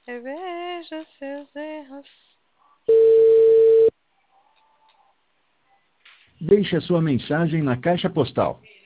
Reveja seus erros. Deixe a sua mensagem na caixa postal